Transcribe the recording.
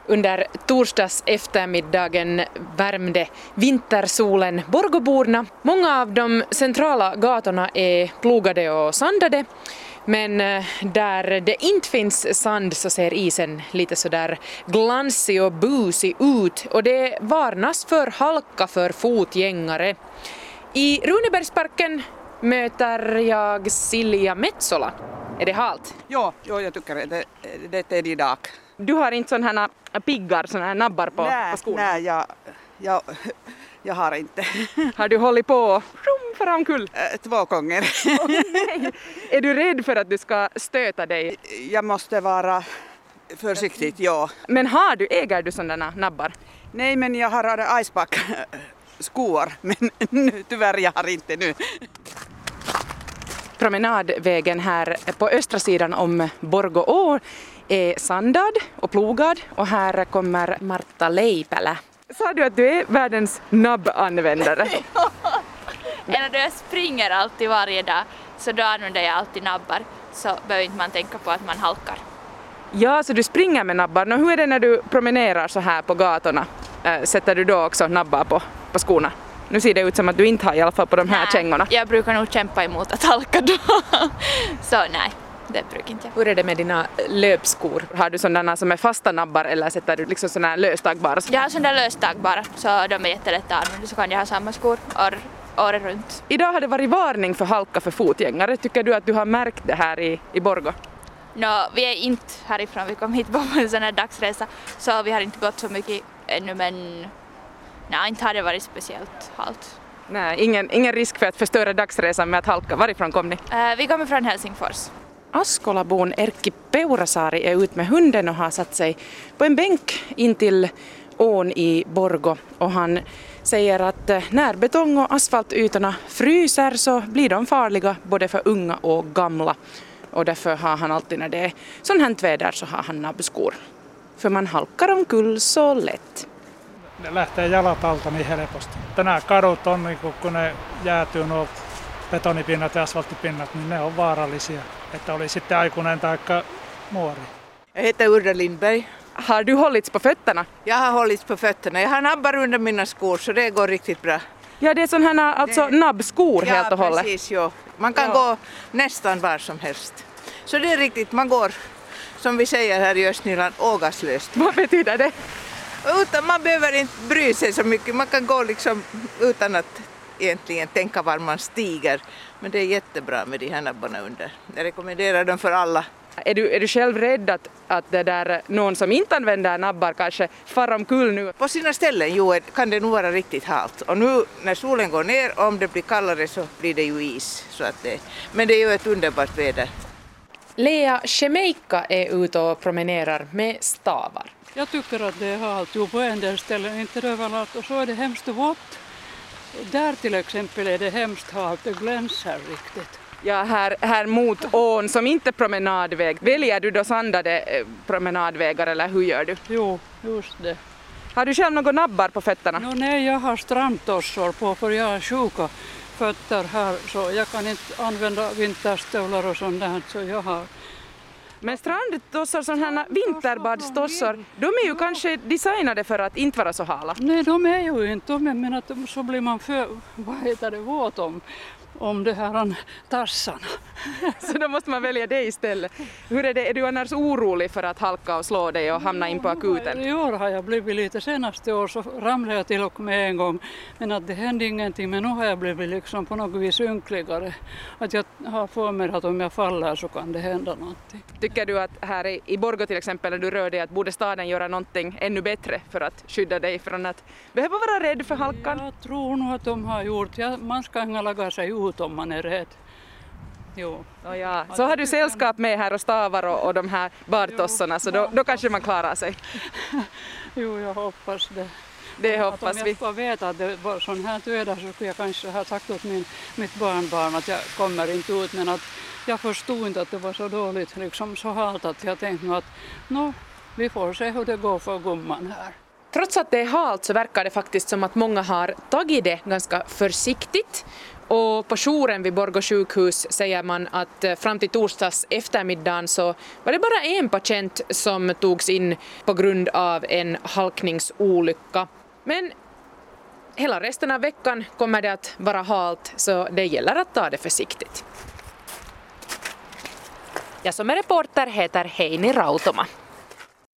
Under torsdags eftermiddagen värmde vintersolen Borgåborna. Många av de centrala gatorna är plogade och sandade. Men där det inte finns sand så ser isen lite sådär glansig och busig ut. Och det varnas för halka för fotgängare. I Runebergsparken möter jag Silja Metsola. Är det halt? Ja, jag tycker det är idag. Du har inte sådana här piggar, sådana här nabbar på skorna? Nej, jag har inte. Har du hållit på för omkull? 2 gånger. Nej. Är du rädd för att du ska stöta dig? Jag måste vara försiktig, ja. Men äger du sådana nabbar? Nej, men jag har icepack skor, men tyvärr jag har inte nu. Promenadvägen här på östra sidan om Borgå är sandad och plogad och här kommer Marta Leipälä. Sa du att du är världens nabbanvändare? Eller då jag springer alltid varje dag så då använder jag alltid nabbar så behöver inte man tänka på att man halkar. Ja, så du springer med nabbar. Hur är det när du promenerar så här på gatorna? Sätter du då också nabbar på skorna? Nu ser det ut som att du inte har i alla fall på de här kängorna. Jag brukar nog kämpa emot att halka då. Så nej, det brukar inte jag. Hur är det med dina löpskor? Har du sådana som är fasta nabbar eller sätter du liksom sådana löstagbara? Jag har sådana löstagbara så de är jättelätta att använda så kan jag ha samma skor året runt. Idag har det varit varning för halka för fotgängare. Tycker du att du har märkt det här i Borgå? Vi är inte härifrån, vi kom hit på en sån här dagsresa så vi har inte gått så mycket ännu men nej, inte har det varit speciellt halt. Nej, ingen risk för att förstöra dagsresan med att halka. Varifrån kom ni? Vi kommer från Helsingfors. Askolabon Erkki Peurasaari är ut med hunden och har satt sig på en bänk in till ån i Borgå. Och han säger att när betong- och asfaltytorna fryser så blir de farliga både för unga och gamla. Och därför har han alltid när det är sån här väder så har han nabbskor. För man halkar omkull så lätt. Ne lähtee jalat alta niin helposti. Nämä kadut on, niin kun ne jäätyy nuo betonipinnat ja asfalttipinnat, niin ne on vaarallisia. Että oli sitten aikuinen tai nuori. Jag heter Urra Lindberg. Har du hållits på fötterna? Jag har hållits på fötterna. Jag har nabbar under mina skor så det går riktigt bra. Ja, det är sån här alltså nabbskor helt och hållet. Ja, precis. Ja. Man kan gå nästan var som helst. Så det är riktigt, man går som vi säger här i Östnyland, ågaslöst. Vad betyder det? Man behöver inte bry sig så mycket. Man kan gå liksom utan att egentligen tänka var man stiger. Men det är jättebra med de här nabbarna under. Jag rekommenderar dem för alla. Är du själv rädd att det där någon som inte använder nabbar kanske far omkull nu? På sina ställen kan det nog vara riktigt halt. Och nu när solen går ner, om det blir kallare så blir det ju is. Men det är ju ett underbart väder. Lea Shemeika är ute och promenerar med stavar. Jag tycker att det är halt ju på en del ställen, inte överallt. Och så är det hemskt vått. Där till exempel är det hemskt halt, det glänser riktigt. Ja, här mot ån som inte promenadväg. Väljer du då sandade promenadvägar eller hur gör du? Jo, just det. Har du själv några nabbar på fötterna? Nej, jag har strandtossor på för jag har sjuka fötter här så jag kan inte använda vinterstövlar och sånt där så jag har. Men strandtossor, sådana här vinterbadstossor, de är ju kanske designade för att inte vara så hala. Nej, de är ju inte, men så blir man våt om det här tassarna. Så då måste man välja det istället. Hur är det? Är du annars orolig för att halka och slå dig och hamna in på akuten? I år har jag blivit lite, senaste år så ramlade jag till och med en gång. Men att det hände ingenting, men nu har jag blivit liksom på något vis ynkligare. Att jag har för mig att om jag faller så kan det hända någonting. Tycker du att här i Borgå till exempel när du rör dig att borde staden göra någonting ännu bättre för att skydda dig från att behöva vara rädd för halkan? Jag tror nog att de har gjort. Man ska inte laga sig ut om man är rädd. Jo. Oh ja. Så har du sällskap med här och stavar och de här badtossorna så då kanske man klarar sig. Jo, jag hoppas det. Det hoppas vi. vi. Om jag ska veta att det var sån här väder så skulle jag kanske ha sagt åt mitt barnbarn att jag kommer inte ut men att jag förstod inte att det var så dåligt, liksom så halt att jag tänkte att vi får se hur det går för gumman här. Trots att det är halt så verkar det faktiskt som att många har tagit det ganska försiktigt Och på jouren vid Borgå sjukhus säger man att fram till torsdags eftermiddagen så var det bara en patient som togs in på grund av en halkningsolycka. Men hela resten av veckan kommer det att vara halt, så det gäller att ta det försiktigt. Jag som är reporter heter Heini Rautoma.